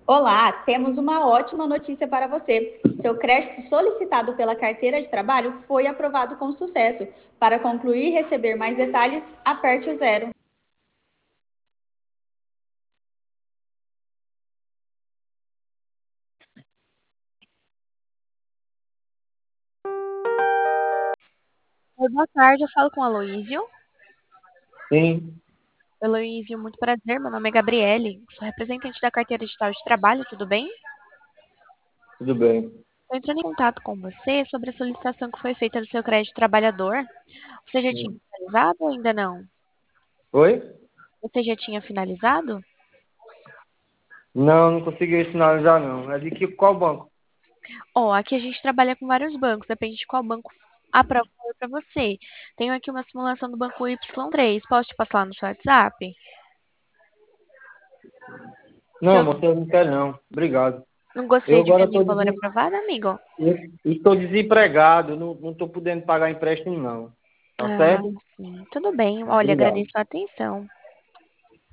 Olá, temos uma ótima notícia para você. Seu crédito solicitado pela carteira de trabalho foi aprovado com sucesso. Para concluir e receber mais detalhes, aperte o zero. Oi, boa tarde, eu falo com o Aloísio. Sim, Aloísio, muito prazer, meu nome é Gabriele, sou representante da carteira digital de trabalho, tudo bem? tudo bem. Estou entrando em contato com você sobre a solicitação que foi feita do seu crédito trabalhador. Você já tinha Hum. finalizado ou ainda não? Oi? Você já tinha finalizado? Não, não consegui sinalizar não. É de que qual banco? Ó, aqui a gente trabalha com vários bancos, depende de qual banco aprova para você. Tenho aqui uma simulação do banco Y3, posso te passar lá no seu WhatsApp? Que Não, eu você não quer não. Obrigado. não Eu gostaria de ver agora nenhum valor aprovado, amigo. estou desempregado, não estou podendo pagar empréstimo não. Tá Ah, certo? sim, tudo bem. Olha, Obrigado. agradeço a atenção.